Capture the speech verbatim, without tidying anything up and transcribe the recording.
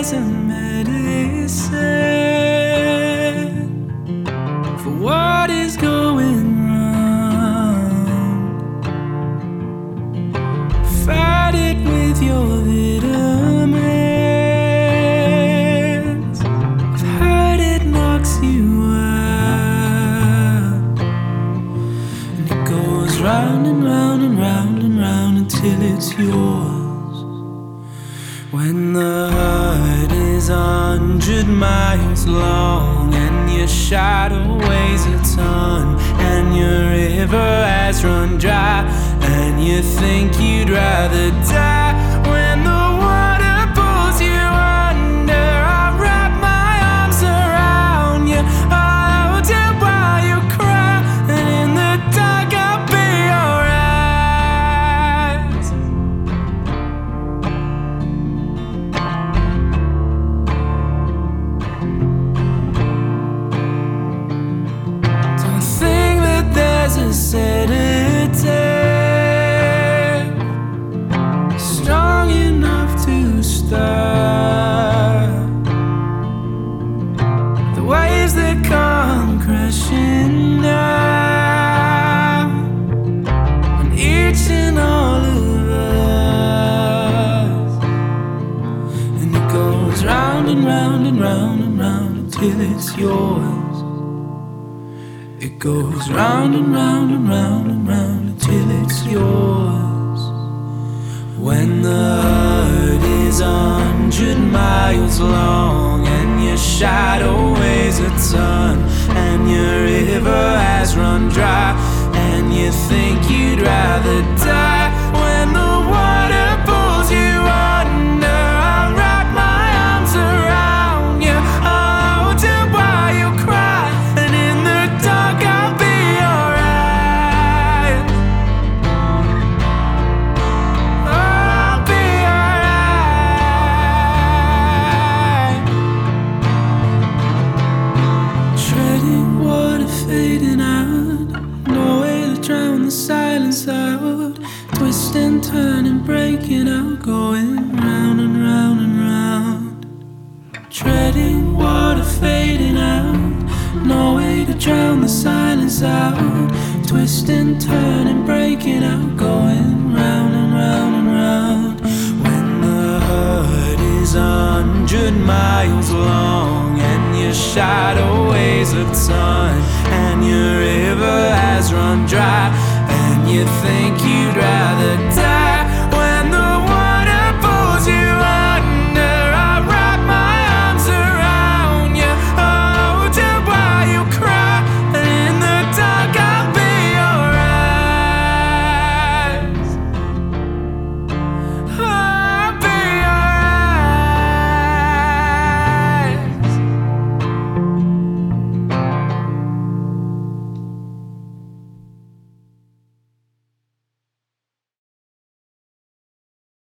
as a medicine for what is going wrong. Fight it with your vitamins. I've heard it knocks you out, and it goes round and round and round and round until it's yours. When the hurt is a hundred miles long and your shadow weighs a ton and your river has run dry and you think you'd rather die, when the water pulls you under, I'll wrap my arms around you, I'll hold you while you cry, and in the dark I'll be alright. There's a sedative strong enough to stop the waves that come crashing down on each and all of us, and it goes round and round and round and round until it's yours. It goes round and round and round and round until it's yours. When the hurt is a hundred miles long and your shadow weighs a ton and your river has run dry and you think you'd rather die, when the water pulls you under, I'll wrap my arms around you, I'll hold you while you cry, and in the dark I'll be alright. I'll be alright. Treading water fading out, no way to drown the silence out, twisting, turning, breaking out, going round and round and round. Treading water fading out, no way to drown the silence out, twisting, turning, breaking out, going round and round and round. When the hurt is a hundred miles long and your shadow weighs a ton and your river has run dry and you think you'd rather